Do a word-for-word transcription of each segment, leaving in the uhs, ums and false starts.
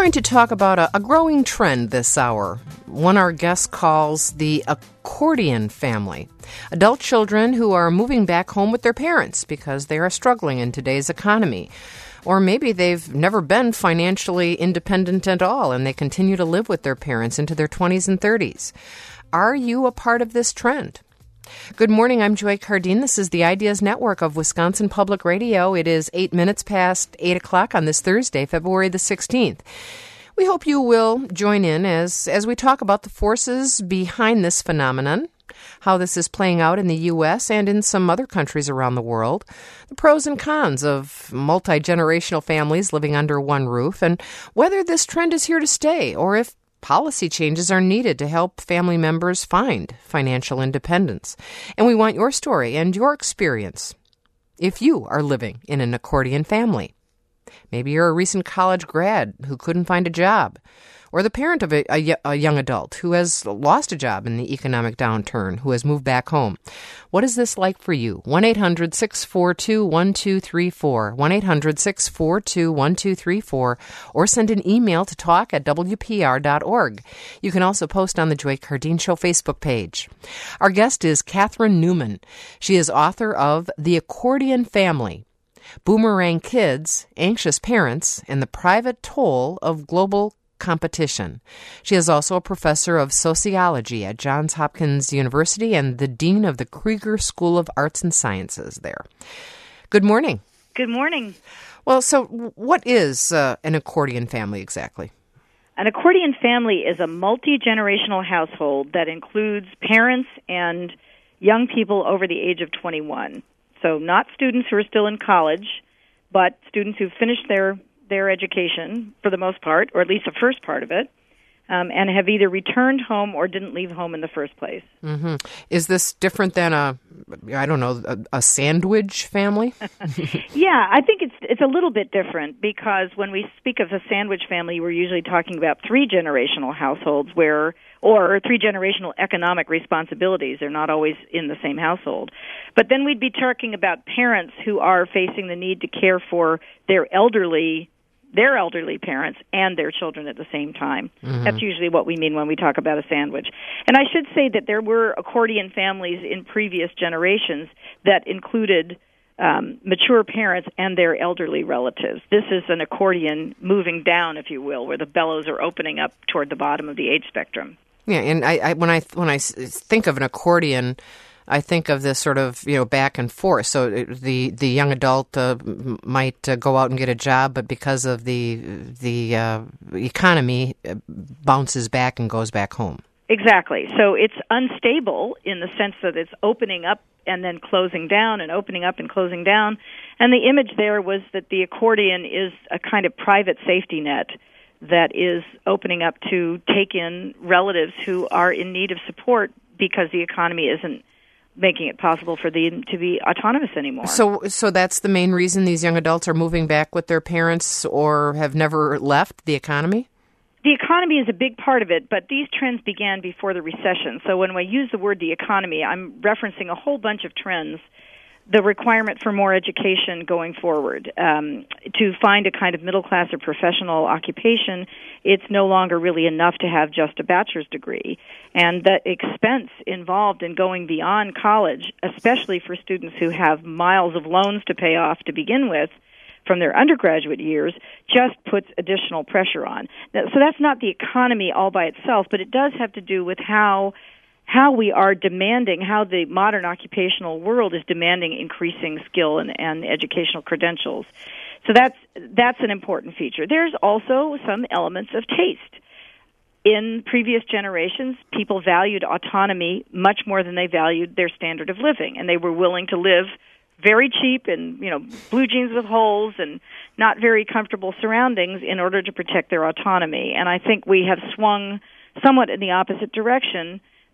going to talk about a, a growing trend this hour, one our guest calls the accordion family. Adult children who are moving back home with their parents because they are struggling in today's economy. Or maybe they've never been financially independent at all and they continue to live with their parents into their twenties and thirties. Are you a part of this trend? Good morning, I'm Joy Cardine. This is the Ideas Network of Wisconsin Public Radio. It is eight minutes past eight o'clock on this Thursday, February the sixteenth. We hope you will join in as, as we talk about the forces behind this phenomenon, how this is playing out in the U S and in some other countries around the world, the pros and cons of multi-generational families living under one roof, and whether this trend is here to stay or if policy changes are needed to help family members find financial independence. And we want your story and your experience if you are living in an accordion family. Maybe you're a recent college grad who couldn't find a job, or the parent of a, a, a young adult who has lost a job in the economic downturn, who has moved back home. What is this like for you? one eight hundred six four two one two three four, one eight hundred six four two one two three four, or send an email to talk at w p r dot org. You can also post on the Joy Cardine Show Facebook page. Our guest is Catherine Newman. She is author of The Accordion Family, Boomerang Kids, Anxious Parents, and the Private Toll of Global Competition. She is also a professor of sociology at Johns Hopkins University and the dean of the Krieger School of Arts and Sciences there. Good morning. Good morning. Well, so what is uh, an accordion family exactly? An accordion family is a multi-generational household that includes parents and young people over the age of twenty-one. So not students who are still in college, but students who've finished their their education, for the most part, or at least the first part of it, um, and have either returned home or didn't leave home in the first place. Mm-hmm. Is this different than a, I don't know, a, a sandwich family? Yeah, I think it's it's a little bit different because when we speak of a sandwich family, we're usually talking about three-generational households where, or three-generational economic responsibilities. They're not always in the same household. But then we'd be talking about parents who are facing the need to care for their elderly their elderly parents and their children at the same time. Mm-hmm. That's usually what we mean when we talk about a sandwich. And I should say that there were accordion families in previous generations that included um, mature parents and their elderly relatives. This is an accordion moving down, if you will, where the bellows are opening up toward the bottom of the age spectrum. Yeah, and I, I when I when I think of an accordion, I think of this sort of, you know, back and forth. So the the young adult uh, might uh, go out and get a job, but because of the the uh, economy, uh, bounces back and goes back home. Exactly. So it's unstable in the sense that it's opening up and then closing down and opening up and closing down. And the image there was that the accordion is a kind of private safety net that is opening up to take in relatives who are in need of support because the economy isn't making it possible for them to be autonomous anymore. So so that's the main reason these young adults are moving back with their parents or have never left the economy? The economy is a big part of it, but these trends began before the recession. So when I use the word the economy, I'm referencing a whole bunch of trends. The requirement for more education going forward. Um, to find a kind of middle-class or professional occupation, it's no longer really enough to have just a bachelor's degree. And the expense involved in going beyond college, especially for students who have miles of loans to pay off to begin with from their undergraduate years, just puts additional pressure on. So that's not the economy all by itself, but it does have to do with how how we are demanding, how the modern occupational world is demanding increasing skill and, and educational credentials. So that's that's an important feature. There's also some elements of taste. In previous generations, people valued autonomy much more than they valued their standard of living, and they were willing to live very cheap and, you know, blue jeans with holes and not very comfortable surroundings in order to protect their autonomy. And I think we have swung somewhat in the opposite direction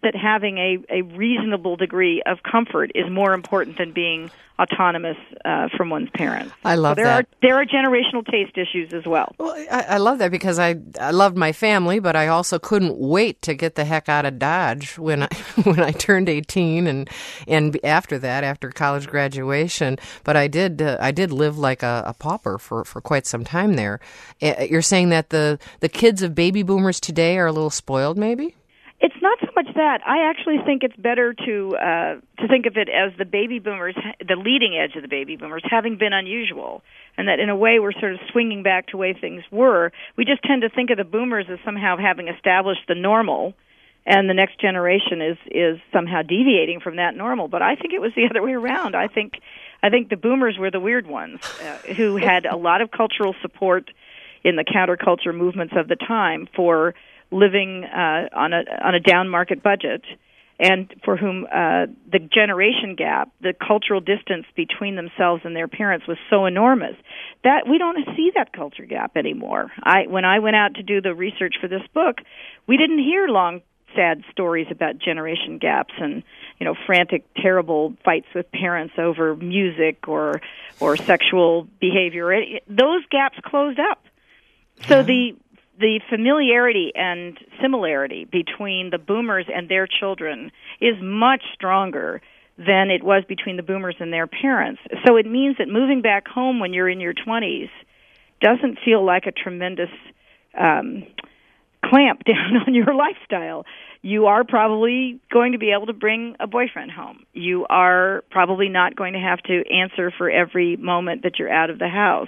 that having a, a reasonable degree of comfort is more important than being autonomous uh, from one's parents. I love so there that. Are, there are generational taste issues as well. Well, I, I love that because I I loved my family, but I also couldn't wait to get the heck out of Dodge when I when I turned eighteen and and after that, after college graduation. But I did uh, I did live like a, a pauper for, for quite some time there. You're saying that the the kids of baby boomers today are a little spoiled, maybe? It's not so much that. I actually think it's better to uh, to think of it as the baby boomers, the leading edge of the baby boomers, having been unusual, and that in a way we're sort of swinging back to the way things were. We just tend to think of the boomers as somehow having established the normal, and the next generation is is somehow deviating from that normal. But I think it was the other way around. I think I think the boomers were the weird ones uh, who had a lot of cultural support in the counterculture movements of the time for living uh, on a on a down market budget, and for whom uh, the generation gap, the cultural distance between themselves and their parents was so enormous that we don't see that culture gap anymore. I when I went out to do the research for this book, we didn't hear long, sad stories about generation gaps and, you know, frantic, terrible fights with parents over music or or sexual behavior. It, those gaps closed up. So yeah. the The familiarity and similarity between the boomers and their children is much stronger than it was between the boomers and their parents. So it means that moving back home when you're in your twenties doesn't feel like a tremendous um, clamp down on your lifestyle. You are probably going to be able to bring a boyfriend home. You are probably not going to have to answer for every moment that you're out of the house.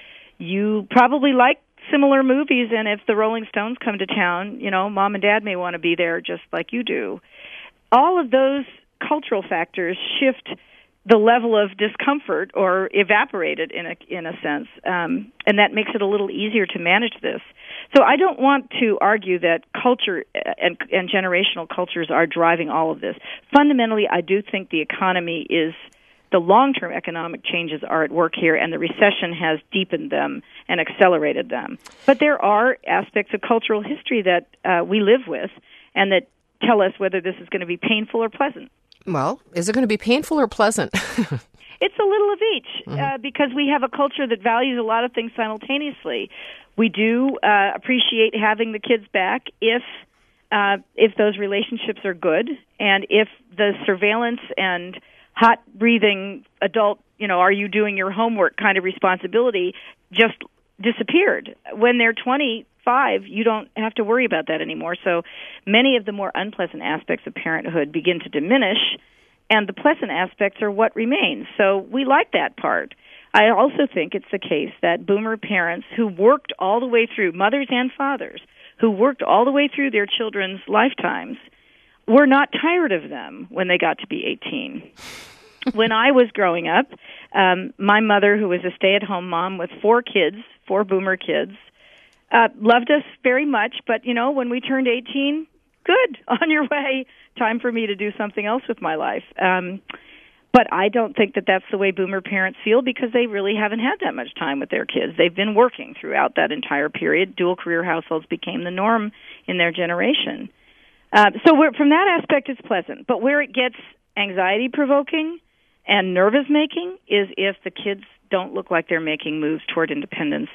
You probably like similar movies, and if the Rolling Stones come to town, you know, mom and dad may want to be there just like you do. All of those cultural factors shift the level of discomfort or evaporate it in a in a sense, um, and that makes it a little easier to manage this. So I don't want to argue that culture and, and generational cultures are driving all of this. Fundamentally, I do think the economy is the long-term economic changes are at work here, and the recession has deepened them and accelerated them. But there are aspects of cultural history that uh, we live with and that tell us whether this is going to be painful or pleasant. Well, is it going to be painful or pleasant? It's a little of each, mm-hmm. uh, because we have a culture that values a lot of things simultaneously. We do uh, appreciate having the kids back if uh, if those relationships are good, and if the surveillance and hot breathing adult, you know, are you doing your homework kind of responsibility just disappeared. When they're twenty-five, you don't have to worry about that anymore. So many of the more unpleasant aspects of parenthood begin to diminish, and the pleasant aspects are what remains. So we like that part. I also think it's the case that boomer parents who worked all the way through, mothers and fathers, who worked all the way through their children's lifetimes, were not tired of them when they got to be eighteen. When I was growing up, um, my mother, who was a stay-at-home mom with four kids, four boomer kids, uh, loved us very much. But, you know, when we turned eighteen, good, on your way, time for me to do something else with my life. Um, but I don't think that that's the way boomer parents feel, because they really haven't had that much time with their kids. They've been working throughout that entire period. Dual-career households became the norm in their generation. Uh, so we're, from that aspect, it's pleasant. But where it gets anxiety-provoking and nervous-making is if the kids don't look like they're making moves toward independence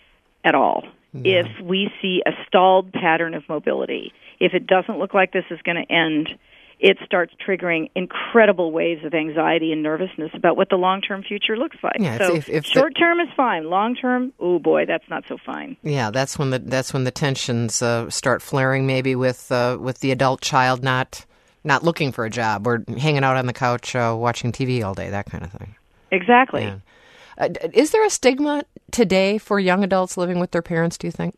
at all. Yeah. If we see a stalled pattern of mobility, if it doesn't look like this is going to end, it starts triggering incredible waves of anxiety and nervousness about what the long-term future looks like. Yeah, so if, if short-term the, is fine. Long-term, oh boy, that's not so fine. Yeah, that's when the that's when the tensions uh, start flaring. Maybe with uh, with the adult child not not looking for a job or hanging out on the couch uh, watching T V all day, that kind of thing. Exactly. Yeah. Uh, is there a stigma today for young adults living with their parents, do you think?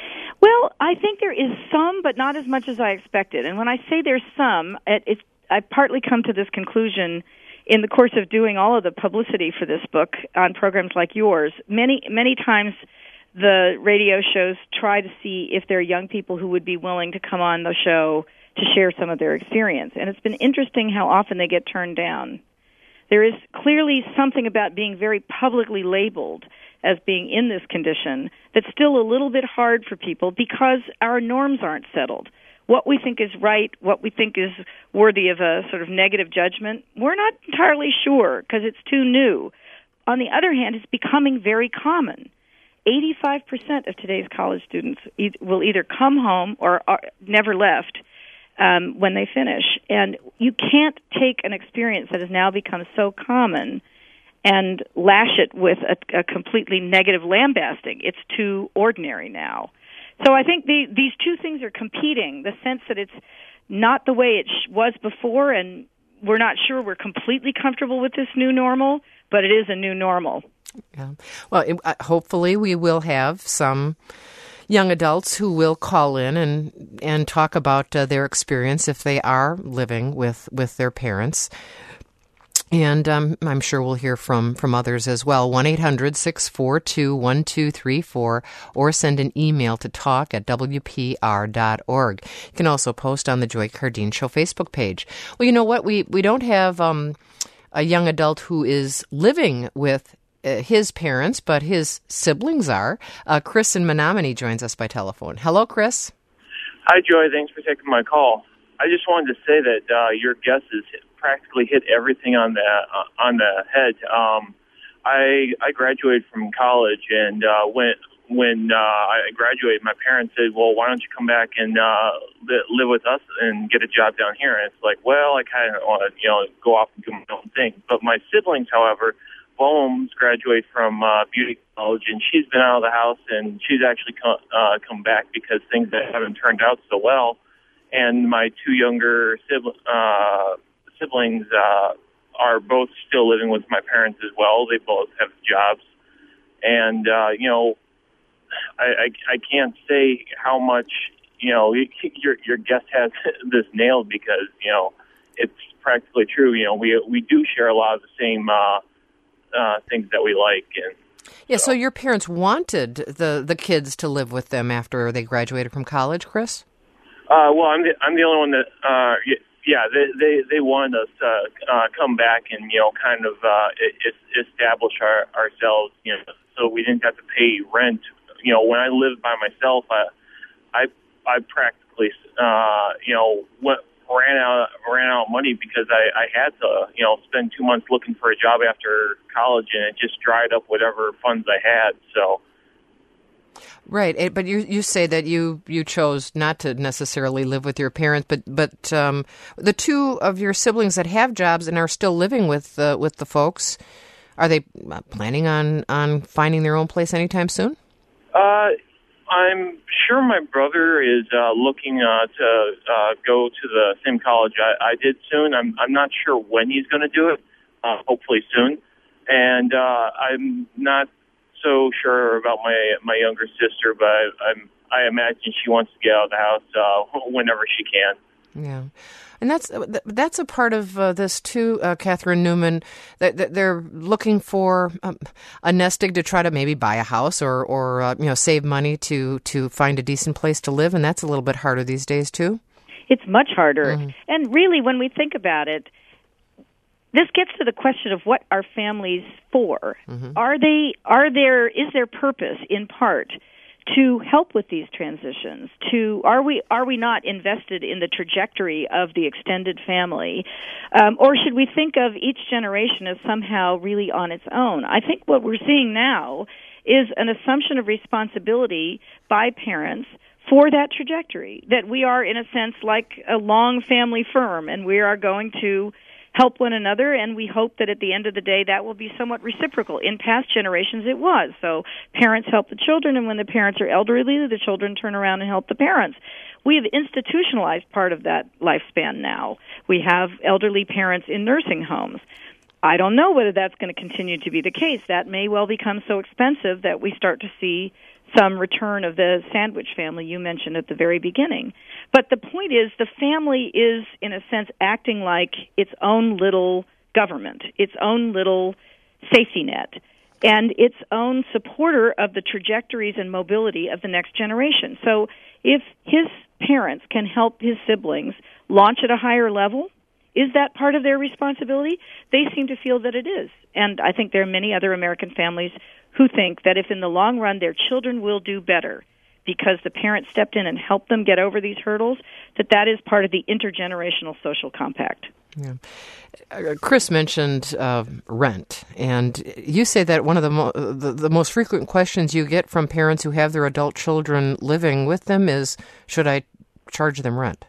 Well, I think there is some, but not as much as I expected. And when I say there's some, it, it's, I've partly come to this conclusion in the course of doing all of the publicity for this book on programs like yours. Many, many times the radio shows try to see if there are young people who would be willing to come on the show to share some of their experience. And it's been interesting how often they get turned down. There is clearly something about being very publicly labeled as being in this condition that's still a little bit hard for people because our norms aren't settled. what we think is right, what we think is worthy of a sort of negative judgment, we're not entirely sure because it's too new. On the other hand, it's becoming very common. eighty-five percent of today's college students e- will either come home or are never left um, when they finish. And you can't take an experience that has now become so common and lash it with a, a completely negative lambasting. It's too ordinary now. So I think the, these two things are competing, the sense that it's not the way it sh- was before, and we're not sure we're completely comfortable with this new normal, but it is a new normal. Yeah. Well, it, uh, hopefully we will have some young adults who will call in and and talk about uh, their experience if they are living with, with their parents. And um, I'm sure we'll hear from, from others as well. one eight hundred six four two one two three four or send an email to talk at w p r dot org. You can also post on the Joy Cardine Show Facebook page. Well, you know what? We, we don't have um, a young adult who is living with uh, his parents, but his siblings are. Uh, Chris in Menominee joins us by telephone. Hello, Chris. Hi, Joy. Thanks for taking my call. I just wanted to say that uh, your guest has practically hit everything on the uh, on the head. Um, I I graduated from college, and uh, when when uh, I graduated, my parents said, "Well, why don't you come back and uh, li- live with us and get a job down here?" And it's like, well, I kind of want to you know go off and do my own thing. But my siblings, however, Bohms graduated from uh, beauty college, and she's been out of the house, and she's actually come uh, come back because things that haven't turned out so well. And my two younger siblings. Uh, siblings uh, are both still living with my parents as well. They both have jobs. And, uh, you know, I, I, I can't say how much, you know, your your guest has this nailed because, you know, it's practically true. You know, we we do share a lot of the same uh, uh, things that we like. And Yeah, so. so your parents wanted the, the kids to live with them after they graduated from college, Chris? Uh, well, I'm the, I'm the only one that... Uh, Yeah, they they, they wanted us to uh, come back and, you know, kind of uh, establish our, ourselves, you know, so we didn't have to pay rent. You know, when I lived by myself, I I, I practically, uh, you know, went, ran out ran out of money because I, I had to, you know, spend two months looking for a job after college, and it just dried up whatever funds I had, so... Right, but you you say that you, you chose not to necessarily live with your parents, but but um, the two of your siblings that have jobs and are still living with uh, with the folks, are they planning on, on finding their own place anytime soon? Uh, I'm sure my brother is uh, looking uh, to uh, go to the same college I, I did soon. I'm I'm not sure when he's going to do it. Uh, hopefully soon, and uh, I'm not so sure about my my younger sister, but I, I'm I imagine she wants to get out of the house uh, whenever she can. Yeah, and that's that's a part of uh, this too, uh, Catherine Newman. That, that they're looking for um, a nest egg to try to maybe buy a house or or uh, you know save money to to find a decent place to live, and that's a little bit harder these days too. It's much harder, mm-hmm. and really, when we think about it, this gets to the question of what are families for? Mm-hmm. Are they? Are there? Is there purpose in part to help with these transitions? To are we? Are we not invested in the trajectory of the extended family, um, or should we think of each generation as somehow really on its own? I think what we're seeing now is an assumption of responsibility by parents for that trajectory. That we are, in a sense, like a long family firm, and we are going to help one another, and we hope that at the end of the day that will be somewhat reciprocal. In past generations it was. So parents help the children, and when the parents are elderly, the children turn around and help the parents. We have institutionalized part of that lifespan now. We have elderly parents in nursing homes. I don't know whether that's going to continue to be the case. That may well become so expensive that we start to see some return of the sandwich family you mentioned at the very beginning. But the point is, the family is, in a sense, acting like its own little government, its own little safety net, and its own supporter of the trajectories and mobility of the next generation. So if his parents can help his siblings launch at a higher level, is that part of their responsibility? They seem to feel that it is. And I think there are many other American families who think that if in the long run their children will do better because the parents stepped in and helped them get over these hurdles, that that is part of the intergenerational social compact. Yeah. Uh, Chris mentioned uh, rent, and you say that one of the, mo- the the most frequent questions you get from parents who have their adult children living with them is, should I charge them rent?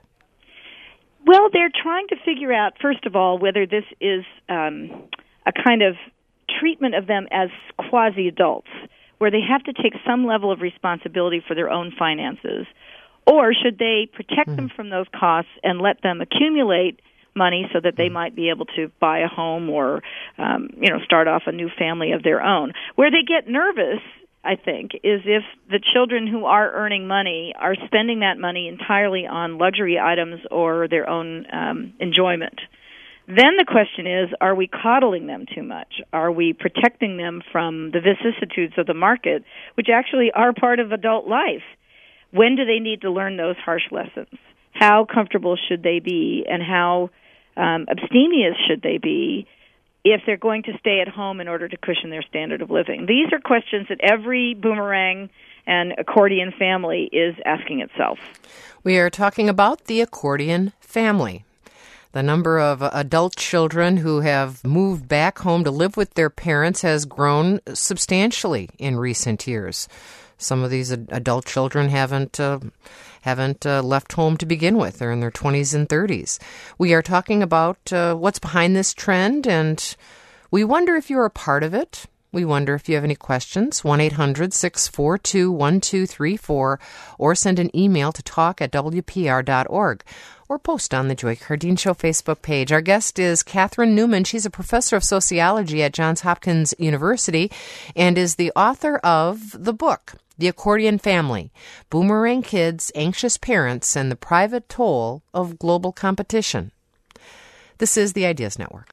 Well, they're trying to figure out, first of all, whether this is um, a kind of treatment of them as quasi-adults, where they have to take some level of responsibility for their own finances, or should they protect mm-hmm. them from those costs and let them accumulate money so that they might be able to buy a home or, um, you know, start off a new family of their own. Where they get nervous, I think, is if the children who are earning money are spending that money entirely on luxury items or their own um, enjoyment. Then the question is, are we coddling them too much? Are we protecting them from the vicissitudes of the market, which actually are part of adult life? When do they need to learn those harsh lessons? How comfortable should they be, and how um, abstemious should they be if they're going to stay at home in order to cushion their standard of living? These are questions that every boomerang and accordion family is asking itself. We are talking about the accordion family. The number of adult children who have moved back home to live with their parents has grown substantially in recent years. Some of these adult children haven't uh, haven't uh, left home to begin with. They're in their twenties and thirties. We are talking about uh, what's behind this trend, and we wonder if you're a part of it. We wonder if you have any questions. one eight hundred six four two one two three four, or send an email to talk at w p r dot org, or post on the Joy Cardine Show Facebook page. Our guest is Catherine Newman. She's a professor of sociology at Johns Hopkins University and is the author of the book, The Accordion Family, Boomerang Kids, Anxious Parents, and the Private Toll of Global Competition. This is the Ideas Network.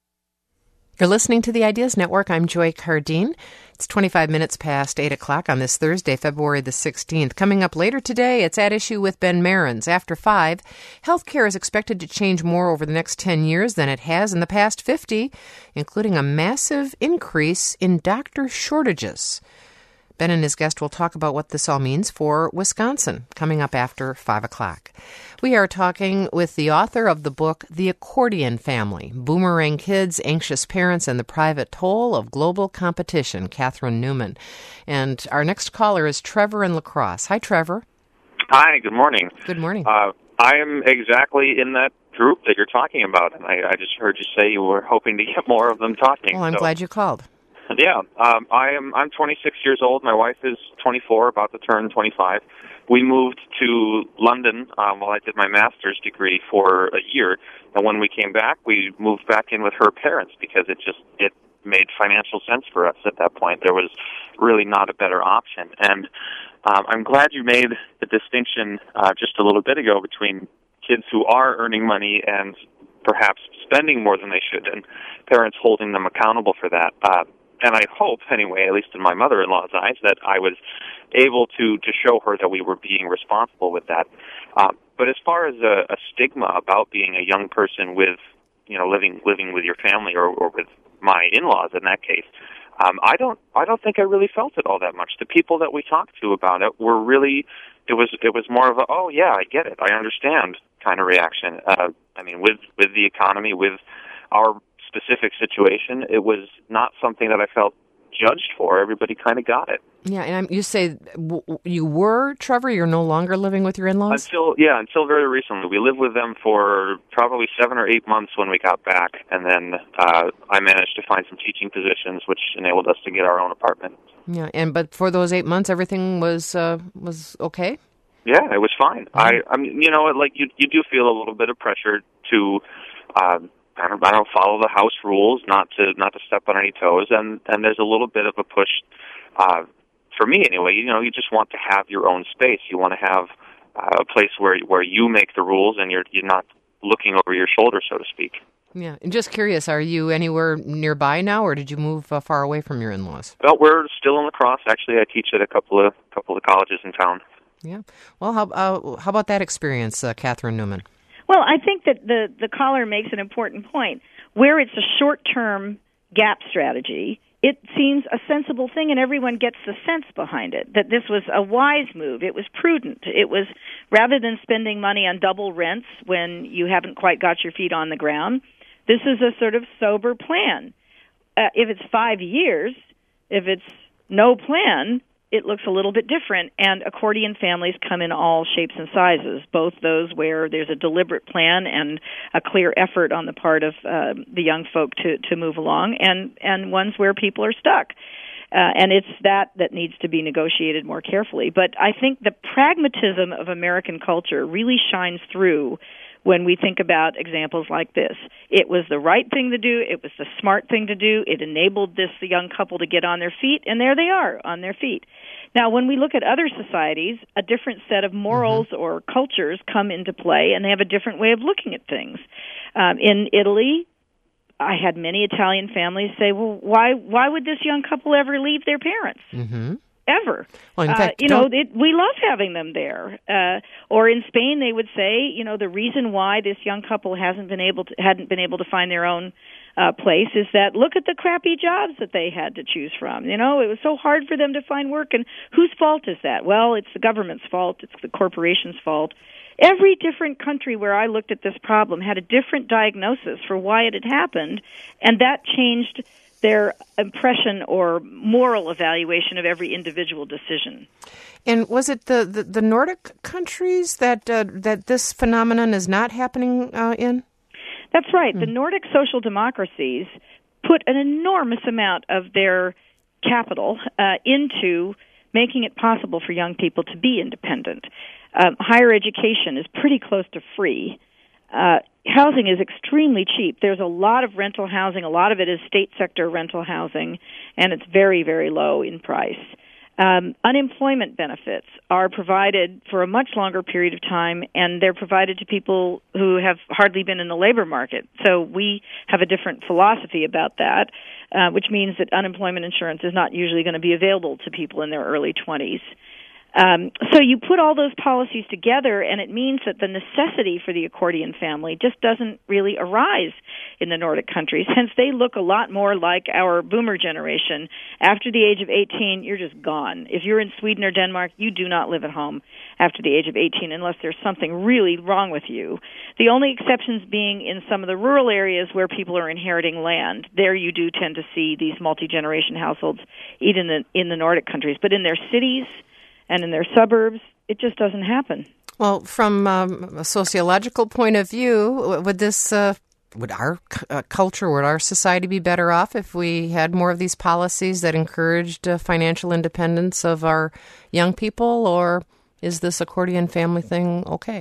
You're listening to the Ideas Network. I'm Joy Cardine. It's twenty-five minutes past eight o'clock on this Thursday, February the sixteenth. Coming up later today, it's At Issue with Ben Marins. After five, healthcare is expected to change more over the next ten years than it has in the past fifty, including a massive increase in doctor shortages. Ben and his guest will talk about what this all means for Wisconsin, coming up after five o'clock. We are talking with the author of the book, The Accordion Family, Boomerang Kids, Anxious Parents, and the Private Toll of Global Competition, Catherine Newman. And our next caller is Trevor in La Crosse. Hi, Trevor. Hi, good morning. Good morning. Uh, I am exactly in that group that you're talking about, and I, I just heard you say you were hoping to get more of them talking. Well, I'm so. glad you called. Yeah, um, I am. I'm twenty-six years old. My wife is twenty-four, about to turn twenty-five. We moved to London um, while I did my master's degree for a year, and when we came back, we moved back in with her parents because it just it made financial sense for us at that point. There was really not a better option, and um, I'm glad you made the distinction uh, just a little bit ago between kids who are earning money and perhaps spending more than they should, and parents holding them accountable for that. Uh, And I hope, anyway, at least in my mother-in-law's eyes, that I was able to, to show her that we were being responsible with that. Uh, but as far as a, a stigma about being a young person with, you know, living living with your family or, or with my in-laws in that case, um, I don't I don't think I really felt it all that much. The people that we talked to about it were really it was it was more of a oh yeah I get it I understand kind of reaction. Uh, I mean with with the economy, with our specific situation, it was not something that I felt judged for. Everybody kind of got it. Yeah, and I'm, you say w- you were, Trevor, you're no longer living with your in-laws? Until, yeah, until very recently. We lived with them for probably seven or eight months when we got back, and then uh, I managed to find some teaching positions, which enabled us to get our own apartment. Yeah, and but for those eight months, everything was uh, was okay? Yeah, it was fine. Mm-hmm. I, I mean, you know, like you, you do feel a little bit of pressure to uh, I don't, I don't follow the house rules, not to not to step on any toes, and, and there's a little bit of a push, uh, for me anyway. You know, you just want to have your own space. You want to have uh, a place where where you make the rules, and you're you're not looking over your shoulder, so to speak. Yeah, and just curious, are you anywhere nearby now, or did you move uh, far away from your in-laws? Well, we're still in La Crosse. Actually, I teach at a couple of couple of colleges in town. Yeah. Well, how uh, how about that experience, uh, Catherine Newman? Well, I think that the, the caller makes an important point. Where it's a short-term gap strategy, it seems a sensible thing, and everyone gets the sense behind it, that this was a wise move. It was prudent. It was, rather than spending money on double rents when you haven't quite got your feet on the ground, this is a sort of sober plan. Uh, if it's five years, if it's no plan, it looks a little bit different, and accordion families come in all shapes and sizes, both those where there's a deliberate plan and a clear effort on the part of uh, the young folk to, to move along, and, and ones where people are stuck. Uh, and it's that that needs to be negotiated more carefully. But I think the pragmatism of American culture really shines through when we think about examples like this. It was the right thing to do. It was the smart thing to do. It enabled this young couple to get on their feet, and there they are on their feet. Now, when we look at other societies, a different set of morals mm-hmm. or cultures come into play, and they have a different way of looking at things. Um, in Italy, I had many Italian families say, well, why why would this young couple ever leave their parents? Mm-hmm. Ever. Well, in fact, uh, you know, it, we love having them there. Uh, or in Spain, they would say, you know, the reason why this young couple hasn't been able to, hadn't been able to find their own uh, place is that look at the crappy jobs that they had to choose from. You know, it was so hard for them to find work, and whose fault is that? Well, it's the government's fault. It's the corporation's fault. Every different country where I looked at this problem had a different diagnosis for why it had happened, and that changed their impression or moral evaluation of every individual decision. And was it the, the, the Nordic countries that uh, that this phenomenon is not happening uh, in? That's right. Mm. The Nordic social democracies put an enormous amount of their capital uh, into making it possible for young people to be independent. Um, higher education is pretty close to free. Uh, housing is extremely cheap. There's a lot of rental housing. A lot of it is state sector rental housing, and it's very, very low in price. Um, unemployment benefits are provided for a much longer period of time, and they're provided to people who have hardly been in the labor market. So we have a different philosophy about that, uh, which means that unemployment insurance is not usually going to be available to people in their early twenties. Um, so you put all those policies together, and it means that the necessity for the accordion family just doesn't really arise in the Nordic countries. Hence, they look a lot more like our boomer generation. After the age of eighteen, you're just gone. If you're in Sweden or Denmark, you do not live at home after the age of eighteen unless there's something really wrong with you. The only exceptions being in some of the rural areas where people are inheriting land. There you do tend to see these multi-generation households, even in the, in the Nordic countries. But in their cities and in their suburbs, it just doesn't happen. Well, from um, a sociological point of view, would this, uh, would our uh, culture, would our society be better off if we had more of these policies that encouraged uh, financial independence of our young people, or is this accordion family thing okay?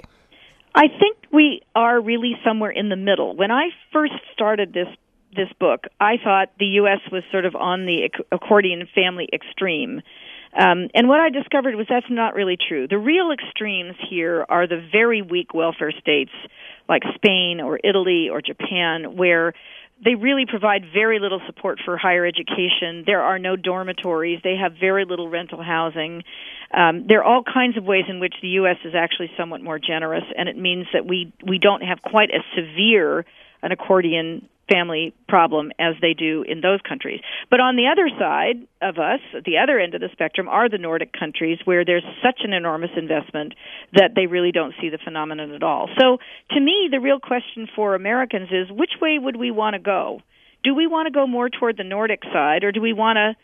I think we are really somewhere in the middle. When I first started this this book, I thought the U S was sort of on the accordion family extreme. Um, and what I discovered was that's not really true. The real extremes here are the very weak welfare states like Spain or Italy or Japan, where they really provide very little support for higher education. There are no dormitories. They have very little rental housing. Um, there are all kinds of ways in which the U S is actually somewhat more generous, and it means that we, we don't have quite as severe an accordion family problem as they do in those countries. But on the other side of us, at the other end of the spectrum, are the Nordic countries where there's such an enormous investment that they really don't see the phenomenon at all. So to me, the real question for Americans is, which way would we want to go? Do we want to go more toward the Nordic side, or do we want to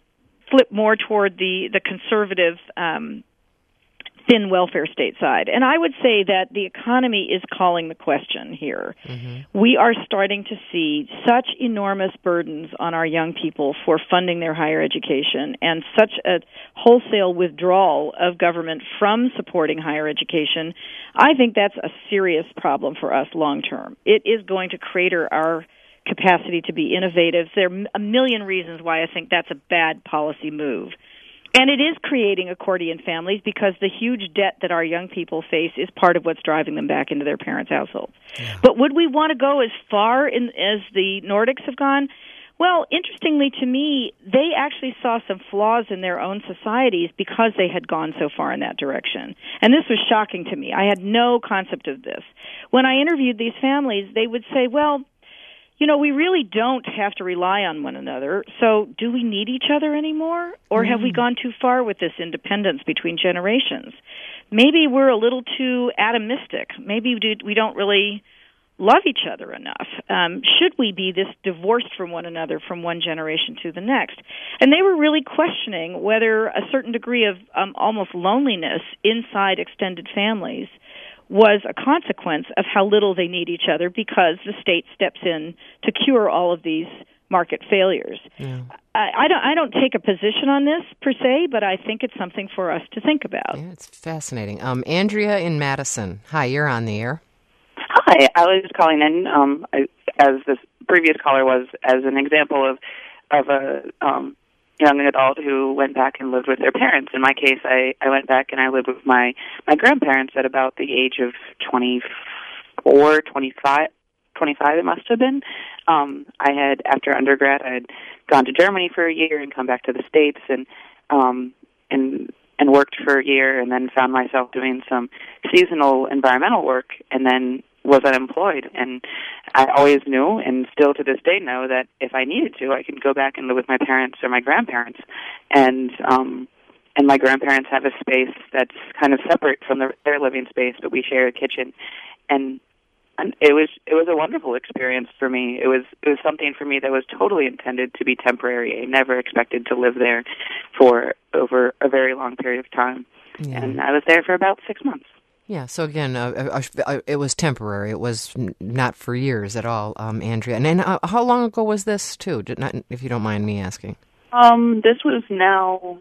flip more toward the, the conservative um thin welfare state side? And I would say that the economy is calling the question here. Mm-hmm. We are starting to see such enormous burdens on our young people for funding their higher education, and such a wholesale withdrawal of government from supporting higher education. I think that's a serious problem for us long term. It is going to crater our capacity to be innovative. There are a million reasons why I think that's a bad policy move. And it is creating accordion families because the huge debt that our young people face is part of what's driving them back into their parents' households. Yeah. But would we want to go as far in, as the Nordics have gone? Well, interestingly to me, they actually saw some flaws in their own societies because they had gone so far in that direction. And this was shocking to me. I had no concept of this. When I interviewed these families, they would say, well, you know, we really don't have to rely on one another. So do we need each other anymore? Or have we gone too far with this independence between generations? Maybe we're a little too atomistic. Maybe we don't really love each other enough. Um, should we be this divorced from one another from one generation to the next? And they were really questioning whether a certain degree of um, almost loneliness inside extended families was a consequence of how little they need each other because the state steps in to cure all of these market failures. Yeah. I, I don't I don't take a position on this per se, but I think it's something for us to think about. Yeah, it's fascinating. Um, Andrea in Madison. Hi, you're on the air. Hi, I was just calling in, um, as this previous caller was, as an example of of a um, young adult who went back and lived with their parents. In my case, I, I went back and I lived with my, my grandparents at about the age of twenty-four, twenty-five, twenty-five it must have been. Um, I had, after undergrad, I had gone to Germany for a year and come back to the States and um, and and worked for a year and then found myself doing some seasonal environmental work and then was unemployed. And I always knew, and still to this day know, that if I needed to, I could go back and live with my parents or my grandparents. And um, and my grandparents have a space that's kind of separate from the, their living space, but we share a kitchen. And, and it was it was a wonderful experience for me. It was it was something for me that was totally intended to be temporary. I never expected to live there for over a very long period of time. Yeah. And I was there for about six months. Yeah, so again, uh, uh, it was temporary. It was n- not for years at all, um, Andrea. And, and uh, how long ago was this, too, Did not, if you don't mind me asking? Um, this was now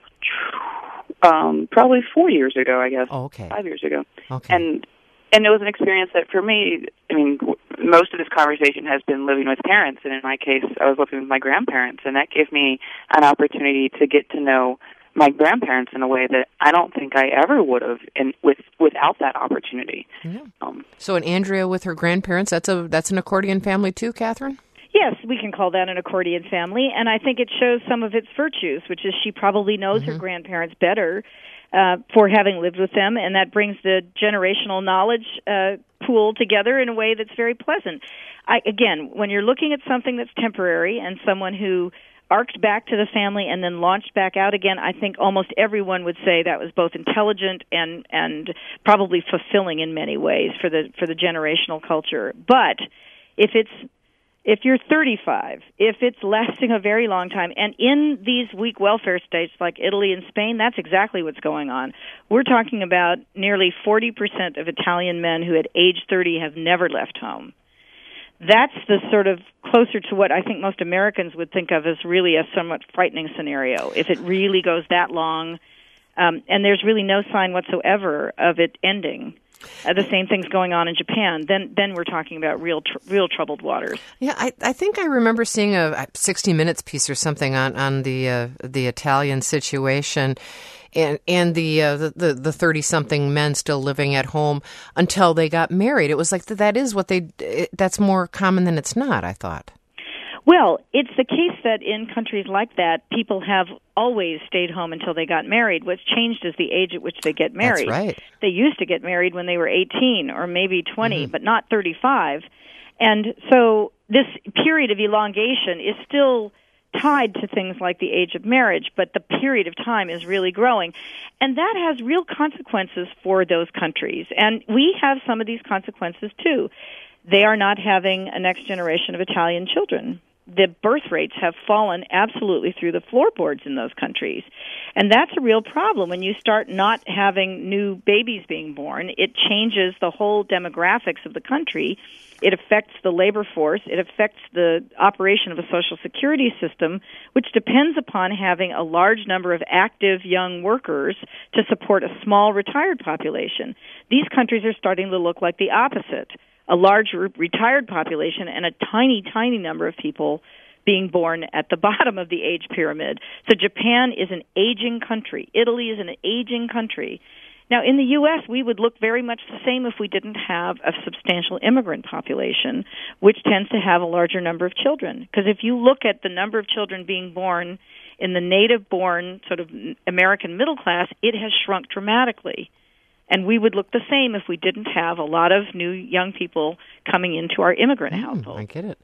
um, probably four years ago, I guess. Oh, okay. Five years ago. Okay. And and it was an experience that, for me, I mean, w- most of this conversation has been living with parents, and in my case, I was living with my grandparents, and that gave me an opportunity to get to know my grandparents in a way that I don't think I ever would have, and with without that opportunity. Yeah. Um, so, an Andrea with her grandparents, that's a that's an accordion family too, Catherine? Yes, we can call that an accordion family, and I think it shows some of its virtues, which is she probably knows mm-hmm. her grandparents better uh, for having lived with them, and that brings the generational knowledge uh, pool together in a way that's very pleasant. I, again, when you're looking at something that's temporary and someone who arced back to the family and then launched back out again, I think almost everyone would say that was both intelligent and and probably fulfilling in many ways for the for the generational culture. But if it's if you're thirty-five, if it's lasting a very long time, and in these weak welfare states like Italy and Spain, that's exactly what's going on. We're talking about nearly forty percent of Italian men who at age thirty have never left home. That's the sort of closer to what I think most Americans would think of as really a somewhat frightening scenario, if it really goes that long, um, and there's really no sign whatsoever of it ending. Uh, the same thing's going on in Japan. Then, then we're talking about real, tr- real troubled waters. Yeah, I, I think I remember seeing a sixty minutes piece or something on on the uh, the Italian situation, and and the uh, the the thirty something men still living at home until they got married. It was like that is what they. It, that's more common than it's not, I thought. Well, it's the case that in countries like that, people have always stayed home until they got married. What's changed is the age at which they get married. That's right. They used to get married when they were eighteen or maybe twenty, mm-hmm. but not thirty-five. And so this period of elongation is still tied to things like the age of marriage, but the period of time is really growing. And that has real consequences for those countries. And we have some of these consequences, too. They are not having a next generation of Italian children. The birth rates have fallen absolutely through the floorboards in those countries. And that's a real problem. When you start not having new babies being born, it changes the whole demographics of the country. It affects the labor force. It affects the operation of a social security system, which depends upon having a large number of active young workers to support a small retired population. These countries are starting to look like the opposite. A large re- retired population and a tiny, tiny number of people being born at the bottom of the age pyramid. So Japan is an aging country. Italy is an aging country. Now, in the U S, we would look very much the same if we didn't have a substantial immigrant population, which tends to have a larger number of children. Because if you look at the number of children being born in the native-born sort of American middle class, it has shrunk dramatically. And we would look the same if we didn't have a lot of new young people coming into our immigrant mm, household. I get it.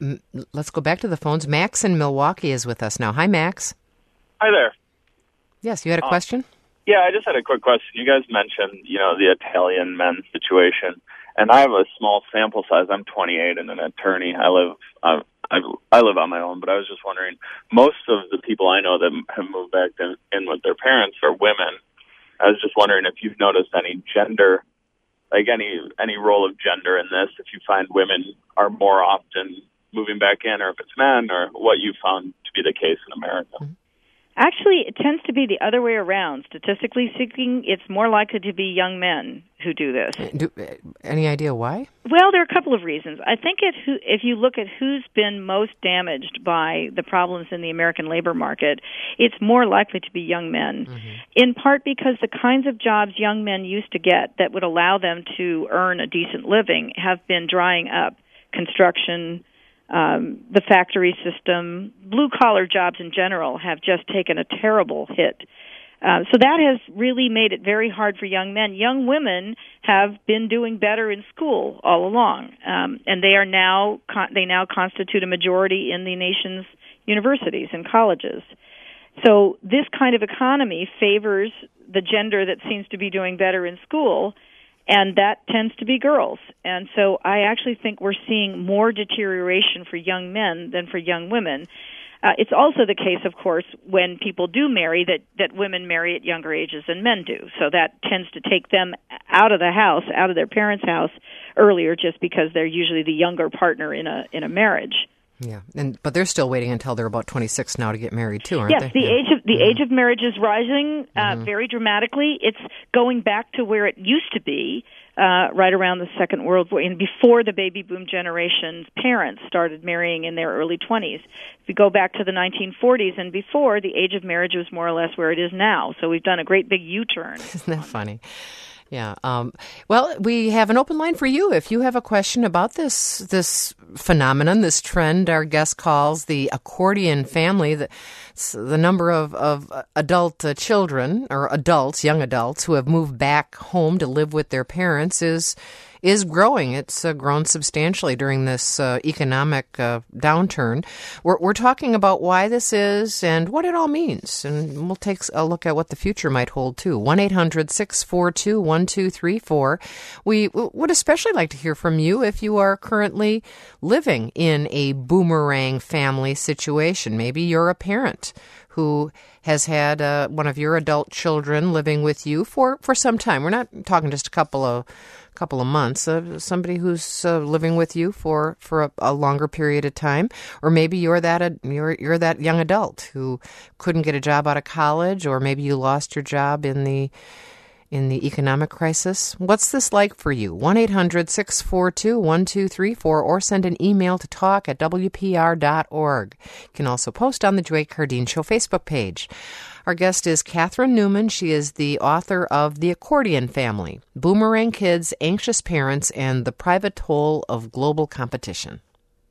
m- let's go back to the phones. Max in Milwaukee is with us now. Hi, Max. Hi there. Yes, you had a Uh, question? Yeah, I just had a quick question. You guys mentioned, you know, the Italian men situation, and I have a small sample size. I'm twenty-eight and an attorney. I live I, I, I live on my own, but I was just wondering, most of the people I know that have moved back in, in with their parents are women. I was just wondering if you've noticed any gender, like any any role of gender in this, if you find women are more often moving back in, or if it's men, or what you found to be the case in America. Mm-hmm. Actually, it tends to be the other way around. Statistically speaking, it's more likely to be young men who do this. Do, any idea why? Well, there are a couple of reasons. I think it, if you look at who's been most damaged by the problems in the American labor market, it's more likely to be young men, mm-hmm. in part because the kinds of jobs young men used to get that would allow them to earn a decent living have been drying up. Construction, Um, the factory system, blue-collar jobs in general have just taken a terrible hit. Uh, so that has really made it very hard for young men. Young women have been doing better in school all along, um, and they are now con- they now constitute a majority in the nation's universities and colleges. So this kind of economy favors the gender that seems to be doing better in school, and that tends to be girls. And so I actually think we're seeing more deterioration for young men than for young women. Uh, it's also the case, of course, when people do marry, that, that women marry at younger ages than men do. So that tends to take them out of the house, out of their parents' house earlier, just because they're usually the younger partner in a in a marriage. Yeah, and but they're still waiting until they're about twenty-six now to get married too, aren't yes, they? Yes, the yeah. age of the mm-hmm. age of marriage is rising uh, mm-hmm. very dramatically. It's going back to where it used to be, uh, right around the Second World War, and before the baby boom generation's parents started marrying in their early twenties. If you go back to the nineteen forties and before, the age of marriage was more or less where it is now. So we've done a great big U-turn. Isn't that funny? Yeah. Um, well, we have an open line for you. If you have a question about this this phenomenon, this trend, our guest calls the accordion family, the, the number of, of adult uh, children or adults, young adults, who have moved back home to live with their parents is is growing. It's uh, grown substantially during this uh, economic uh, downturn. We're, we're talking about why this is and what it all means, and we'll take a look at what the future might hold, too. one eight hundred six four two one two three four. We would especially like to hear from you if you are currently living in a boomerang family situation. Maybe you're a parent who has had uh, one of your adult children living with you for, for some time. We're not talking just a couple of couple of months. Uh, somebody who's uh, living with you for, for a, a longer period of time, or maybe you're that uh, you're you're that young adult who couldn't get a job out of college, or maybe you lost your job in the in the economic crisis. What's this like for you? one eight hundred six four two one two three four, or send an email to talk at w p r dot org. You can also post on the Joy Cardine Show Facebook page. Our guest is Catherine Newman. She is the author of The Accordion Family, Boomerang Kids, Anxious Parents, and the Private Toll of Global Competition.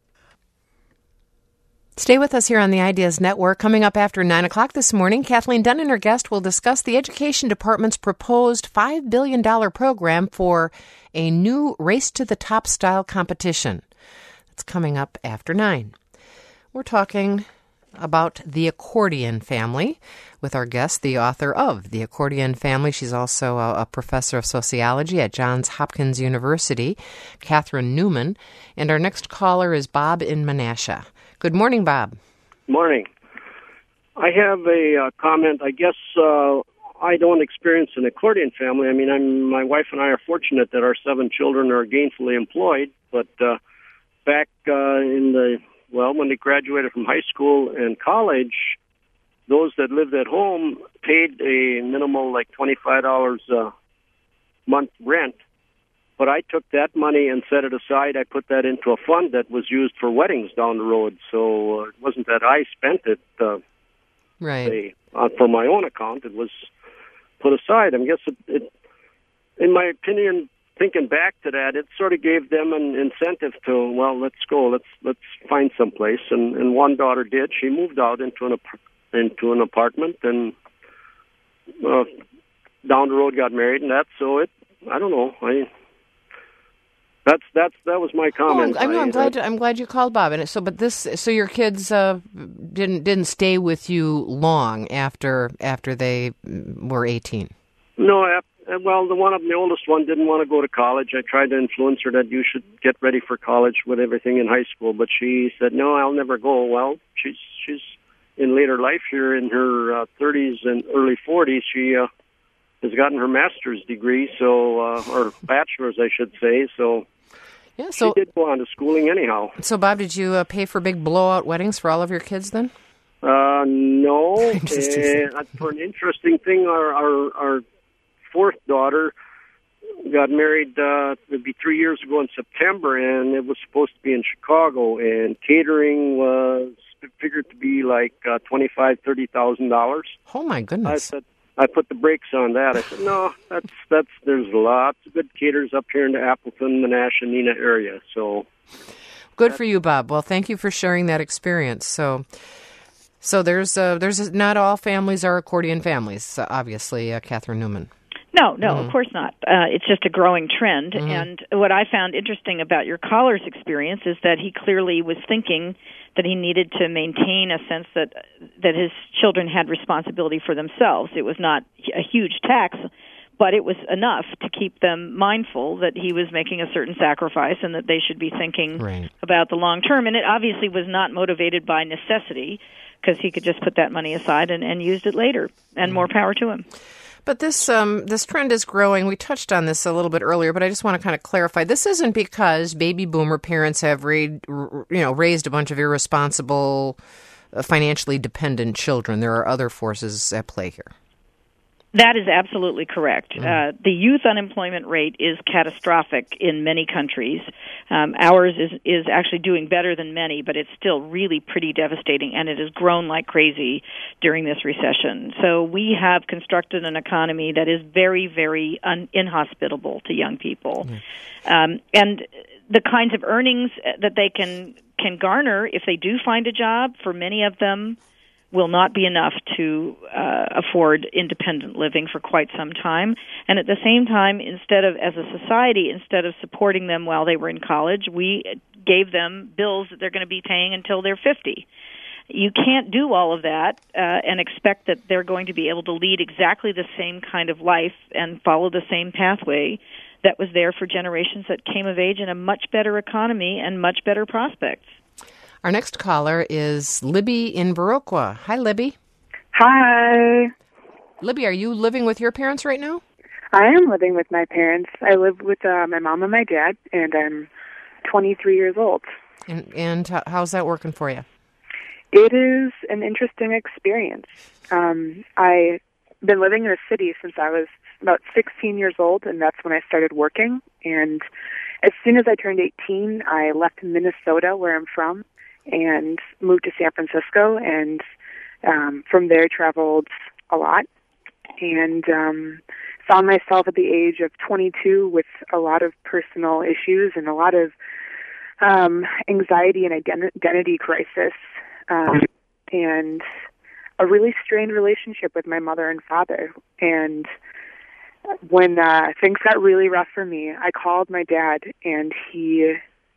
Stay with us here on the Ideas Network. Coming up after nine o'clock this morning, Kathleen Dunn and her guest will discuss the Education Department's proposed five billion dollars program for a new Race to the Top style competition. That's coming up after nine. We're talking about The Accordion Family with our guest, the author of The Accordion Family. She's also a, a professor of sociology at Johns Hopkins University, Catherine Newman. And our next caller is Bob in Menasha. Good morning, Bob. Morning. I have a uh, comment. I guess uh, I don't experience an accordion family. I mean, I'm, my wife and I are fortunate that our seven children are gainfully employed, but uh, back uh, in the Well, when they graduated from high school and college, those that lived at home paid a minimal, like twenty-five dollars a month rent. But I took that money and set it aside. I put that into a fund that was used for weddings down the road. So uh, it wasn't that I spent it uh, right. say, uh, for my own account. It was put aside. I guess, it, it, in my opinion, thinking back to that, it sort of gave them an incentive to, well, let's go, let's let's find some place. And, and one daughter did. She moved out into an into an apartment, and uh, down the road got married, and that. So it, I don't know. I That's that's that was my comment. Oh, I'm, I'm, I'm I, glad I, I'm glad you called, Bob. And so, but this, so your kids uh, didn't didn't stay with you long after after they were eighteen. No, I, well, the one of the oldest one didn't want to go to college. I tried to influence her that you should get ready for college with everything in high school, but she said, "No, I'll never go." Well, she's she's in later life here in her uh, thirties and early forties. She uh, has gotten her master's degree, so uh, or bachelor's, I should say. So, yeah, so she did go on to schooling anyhow. So, Bob, did you uh, pay for big blowout weddings for all of your kids then? Uh, no. uh, for an interesting thing, our our, our fourth daughter got married. Uh, it'd be three years ago in September, and it was supposed to be in Chicago, and catering was figured to be like uh, twenty-five, thirty thousand dollars. Oh my goodness! I said. I put the brakes on that. I said, no, that's, that's, there's lots of good caterers up here in the Appleton, Menasha-Neenah area. So, good for you, Bob. Well, thank you for sharing that experience. So, so there's, uh, there's not all families are accordion families, uh, obviously, uh, Catherine Newman. No, no, Mm-hmm. of course not. Uh, it's just a growing trend. Mm-hmm. And what I found interesting about your caller's experience is that he clearly was thinking that he needed to maintain a sense that that his children had responsibility for themselves. It was not a huge tax, but it was enough to keep them mindful that he was making a certain sacrifice and that they should be thinking right. about the long term. And it obviously was not motivated by necessity, because he could just put that money aside and, and used it later, and mm-hmm. more power to him. But this um, this trend is growing. We touched on this a little bit earlier, but I just want to kind of clarify. This isn't because baby boomer parents have ra- you know raised a bunch of irresponsible, uh, financially dependent children. There are other forces at play here. That is absolutely correct. Mm. Uh, the youth unemployment rate is catastrophic in many countries. Um, ours is, is actually doing better than many, but it's still really pretty devastating, and it has grown like crazy during this recession. So we have constructed an economy that is very, very un- inhospitable to young people. Mm. Um, and the kinds of earnings that they can, can garner if they do find a job, for many of them, will not be enough to uh, afford independent living for quite some time. And at the same time, instead of, as a society, instead of supporting them while they were in college, we gave them bills that they're going to be paying until they're fifty. You can't do all of that uh, and expect that they're going to be able to lead exactly the same kind of life and follow the same pathway that was there for generations that came of age in a much better economy and much better prospects. Our next caller is Libby in Viroqua. Hi, Libby. Hi. Libby, are you living with your parents right now? I am living with my parents. I live with uh, my mom and my dad, and I'm twenty-three years old. And, and h- how's that working for you? It is an interesting experience. Um, I've been living in a city since I was about sixteen years old, and that's when I started working. And as soon as I turned eighteen, I left Minnesota, where I'm from, and moved to San Francisco, and um, from there traveled a lot, and um, found myself at the age of twenty-two with a lot of personal issues and a lot of um, anxiety and ident- identity crisis, um, and a really strained relationship with my mother and father. And when uh, things got really rough for me, I called my dad, and he,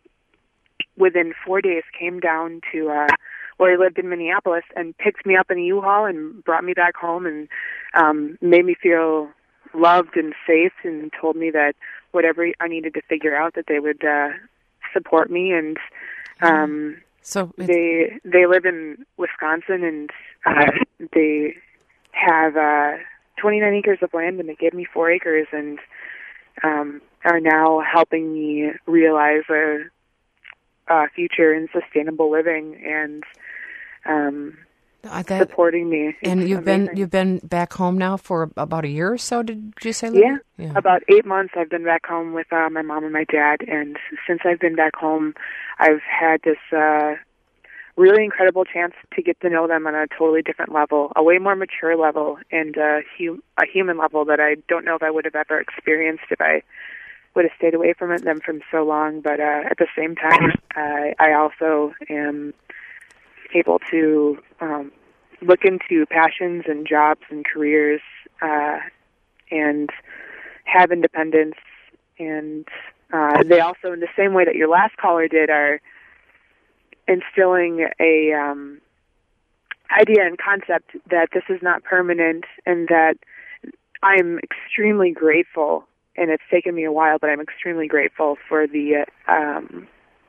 within four days, came down to uh, where he lived in Minneapolis and picked me up in a U-Haul and brought me back home and um, made me feel loved and safe, and told me that whatever I needed to figure out, that they would uh, support me. And um, so they they live in Wisconsin, and uh, they have uh, twenty-nine acres of land, and they gave me four acres, and um, are now helping me realize a, a future in sustainable living, and um, uh, that, supporting me. It's and you've amazing. been you've been back home now for about a year or so. Did you say? Libby? Yeah, yeah, about eight months. I've been back home with uh, my mom and my dad, and since I've been back home, I've had this uh, really incredible chance to get to know them on a totally different level, a way more mature level, and uh, hu- a human level that I don't know if I would have ever experienced if I would have stayed away from it, them from so long. But uh, at the same time, uh, I also am able to um, look into passions and jobs and careers uh, and have independence and Uh, they also, in the same way that your last caller did, are instilling a um, idea and concept that this is not permanent, and that I'm extremely grateful, and it's taken me a while, but I'm extremely grateful for the um,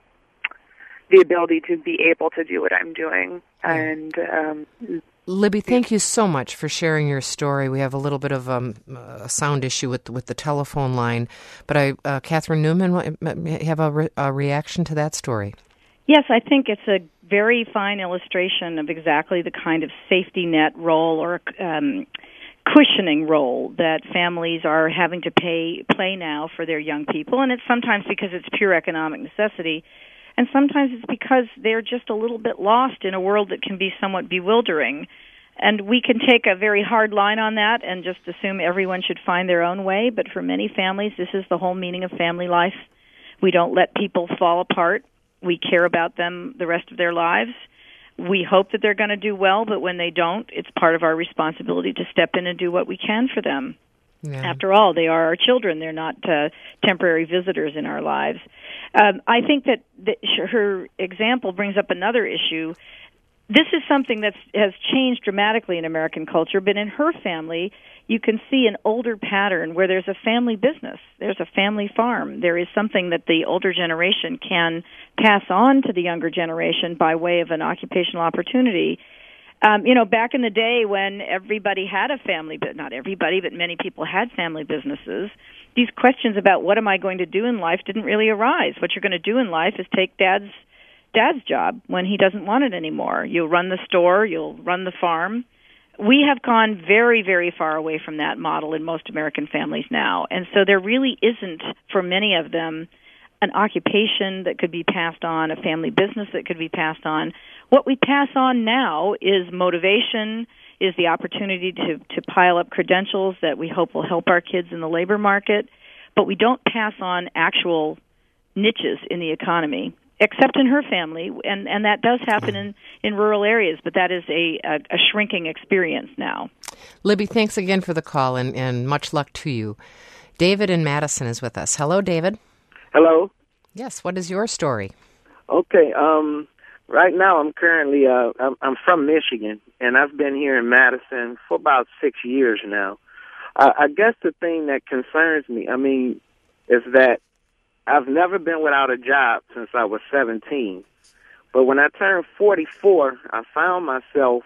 the ability to be able to do what I'm doing. And um, Libby, thank you so much for sharing your story. We have a little bit of um, a sound issue with with the telephone line, but I, uh, Catherine Newman, have a, re- a reaction to that story. Yes, I think it's a very fine illustration of exactly the kind of safety net role or um, cushioning role that families are having to pay play now for their young people, and it's sometimes because it's pure economic necessity, and sometimes it's because they're just a little bit lost in a world that can be somewhat bewildering. And we can take a very hard line on that and just assume everyone should find their own way, but for many families, this is the whole meaning of family life. We don't let people fall apart. We care about them the rest of their lives. We hope that they're going to do well, but when they don't, it's part of our responsibility to step in and do what we can for them. Yeah. After all, they are our children. They're not uh, temporary visitors in our lives. Um, I think that the, her example brings up another issue. This is something that has changed dramatically in American culture, but in her family, you can see an older pattern where there's a family business. There's a family farm. There is something that the older generation can pass on to the younger generation by way of an occupational opportunity. Um, you know, back in the day when everybody had a family, but not everybody, but many people had family businesses, these questions about what am I going to do in life didn't really arise. What you're going to do in life is take dad's dad's job when he doesn't want it anymore. You'll run the store, you'll run the farm. We have gone very, very far away from that model in most American families now. And so there really isn't, for many of them, an occupation that could be passed on, a family business that could be passed on. What we pass on now is motivation, is the opportunity to, to pile up credentials that we hope will help our kids in the labor market. But we don't pass on actual niches in the economy, except in her family, and, and that does happen in, in rural areas, but that is a, a, a shrinking experience now. Libby, thanks again for the call, and, and much luck to you. David in Madison is with us. Hello, David. Hello. Yes, what is your story? Okay, um, right now I'm currently, uh, I'm, I'm from Michigan, and I've been here in Madison for about six years now. Uh, I guess the thing that concerns me, I mean, is that I've never been without a job since I was seventeen. But when I turned forty-four, I found myself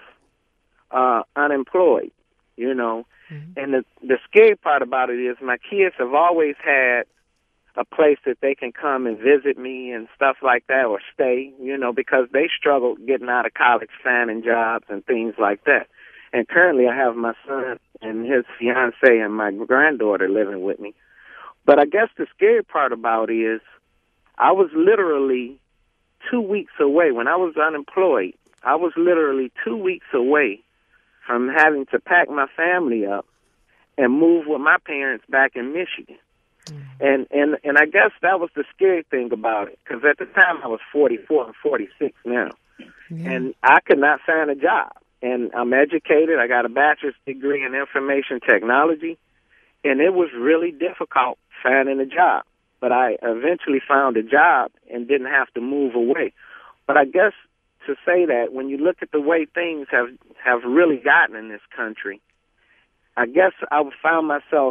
uh, unemployed, you know. Mm-hmm. And the, the scary part about it is my kids have always had a place that they can come and visit me and stuff like that, or stay, you know, because they struggled getting out of college, finding jobs and things like that. And currently I have my son and his fiancée and my granddaughter living with me. But I guess the scary part about it is I was literally two weeks away. When I was unemployed, I was literally two weeks away from having to pack my family up and move with my parents back in Michigan. Mm. And, and, and I guess that was the scary thing about it, because at the time I was forty-four and forty-six now. Yeah. And I could not find a job. And I'm educated. I got a bachelor's degree in information technology. And it was really difficult finding a job. But I eventually found a job and didn't have to move away. But I guess to say that when you look at the way things have, have really gotten in this country, I guess I found myself,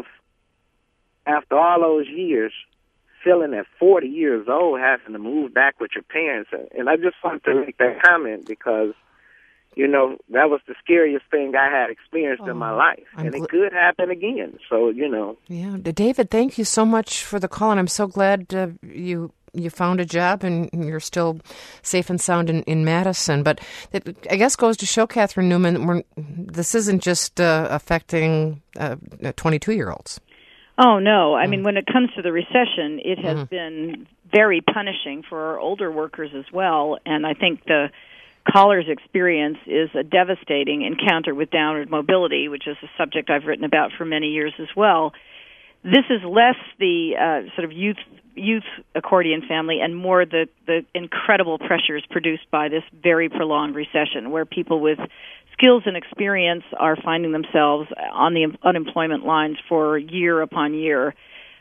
after all those years, feeling at forty years old, having to move back with your parents. And I just wanted to make that comment because, you know, that was the scariest thing I had experienced oh, in my life. I'm and it gl- could happen again. So, you know. Yeah. David, thank you so much for the call. And I'm so glad uh, you you found a job and you're still safe and sound in, in Madison. But it, I guess, goes to show, Catherine Newman, we're, this isn't just uh, affecting uh, twenty-two-year-olds. Oh, no. I mm. mean, when it comes to the recession, it has mm. been very punishing for our older workers as well. And I think the caller's experience is a devastating encounter with downward mobility, which is a subject I've written about for many years as well. This is less the uh, sort of youth youth accordion family and more the, the incredible pressures produced by this very prolonged recession, where people with skills and experience are finding themselves on the unemployment lines for year upon year.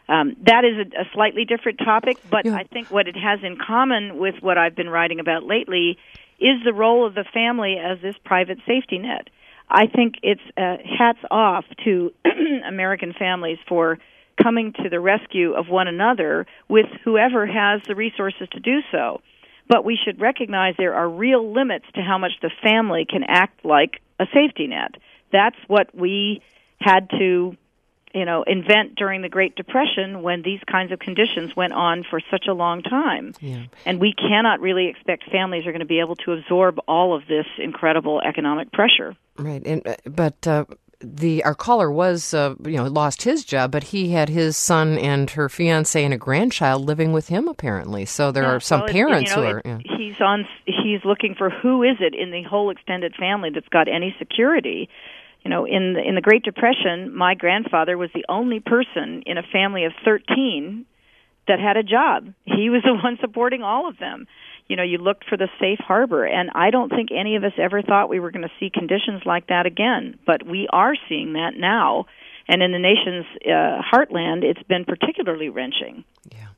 Um, that is a, a slightly different topic, but Yeah. I think what it has in common with what I've been writing about lately is the role of the family as this private safety net. I think it's uh, hats off to American families for coming to the rescue of one another with whoever has the resources to do so. But we should recognize there are real limits to how much the family can act like a safety net. That's what we had to, you know, invent during the Great Depression when these kinds of conditions went on for such a long time. Yeah. And we cannot really expect families are going to be able to absorb all of this incredible economic pressure. Right. And uh, but uh, the our caller was uh, you know lost his job, but he had his son and her fiance and a grandchild living with him apparently. So there Yeah, are some well, it- parents you know, who are. it- Yeah. He's on. He's looking for who is it in the whole extended family that's got any security. You know, in the, in the Great Depression, my grandfather was the only person in a family of thirteen that had a job. He was the one supporting all of them. You know, you looked for the safe harbor, and I don't think any of us ever thought we were going to see conditions like that again. But we are seeing that now, and in the nation's uh, heartland, it's been particularly wrenching. Yeah.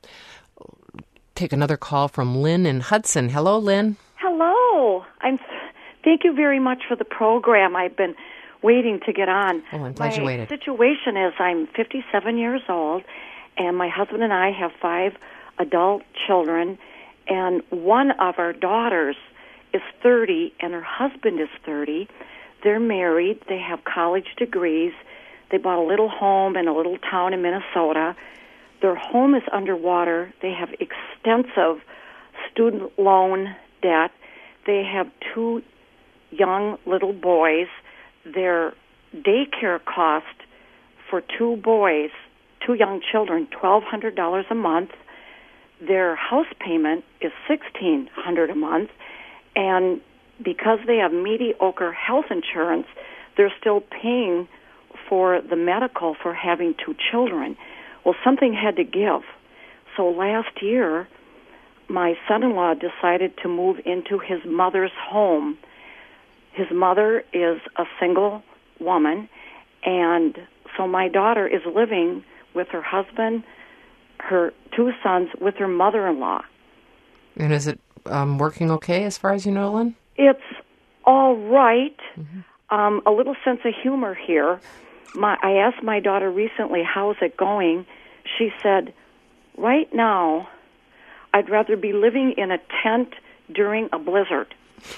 Take another call from Lynn in Hudson. Hello, Lynn. Hello. I'm. Thank you very much for the program. I've been waiting to get on. Oh, I'm glad my you waited. situation is I'm fifty-seven years old, and my husband and I have five adult children, and one of our daughters is thirty, and her husband is thirty. They're married. They have college degrees. They bought a little home in a little town in Minnesota. Their home is underwater. They have extensive student loan debt. They have two young little boys. Their daycare cost for two boys, two young children, twelve hundred dollars a month. Their house payment is sixteen hundred dollars a month. And because they have mediocre health insurance, they're still paying for the medical for having two children. Well, something had to give. So last year, my son-in-law decided to move into his mother's home. His mother is a single woman, and so my daughter is living with her husband, her two sons, with her mother-in-law. And is it um, working okay as far as you know, Lynn? It's all right. Mm-hmm. Um, a little sense of humor here. My, I asked my daughter recently, how's it going? She said, right now, I'd rather be living in a tent during a blizzard.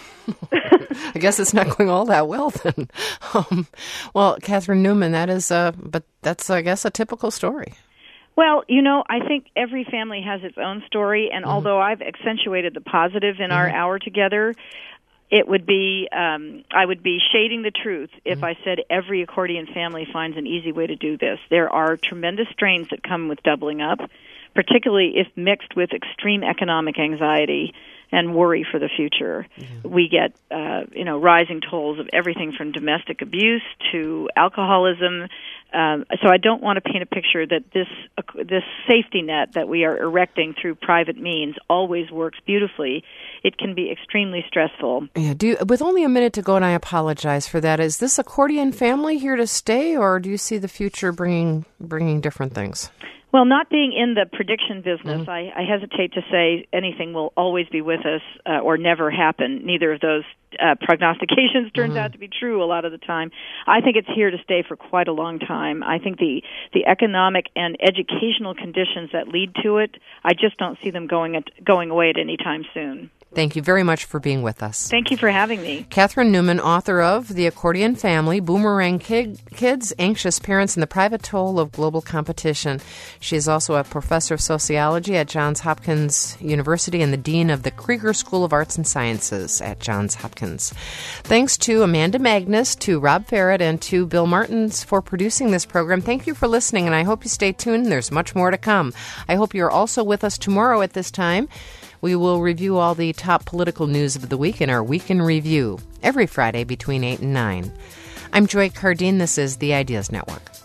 I guess it's not going all that well then. Um, well, Catherine Newman, that is, uh, but that's, I guess, a typical story. Well, you know, I think every family has its own story, and mm-hmm. although I've accentuated the positive in mm-hmm. our hour together, it would be, um, I would be shading the truth if mm-hmm. I said every accordion family finds an easy way to do this. There are tremendous strains that come with doubling up, particularly if mixed with extreme economic anxiety and worry for the future. Mm-hmm. We get, uh, you know, rising tolls of everything from domestic abuse to alcoholism. Um, so I don't want to paint a picture that this uh, this safety net that we are erecting through private means always works beautifully. It can be extremely stressful. Yeah. Do you, with only a minute to go, and I apologize for that. Is this accordion family here to stay, or do you see the future bringing bringing different things? Well, not being in the prediction business, mm-hmm. I, I hesitate to say anything will always be with us uh, or never happen. Neither of those uh, prognostications turns mm-hmm. out to be true a lot of the time. I think it's here to stay for quite a long time. I think the, the economic and educational conditions that lead to it, I just don't see them going at, going away at any time soon. Thank you very much for being with us. Thank you for having me. Catherine Newman, author of The Accordion Family, Boomerang Kid, Kids, Anxious Parents, and the Private Toll of Global Competition. She is also a professor of sociology at Johns Hopkins University and the dean of the Krieger School of Arts and Sciences at Johns Hopkins. Thanks to Amanda Magnus, to Rob Farrett, and to Bill Martins for producing this program. Thank you for listening, and I hope you stay tuned. There's much more to come. I hope you're also with us tomorrow at this time. We will review all the top political news of the week in our Week in Review every Friday between eight and nine. I'm Joy Cardine. This is the Ideas Network.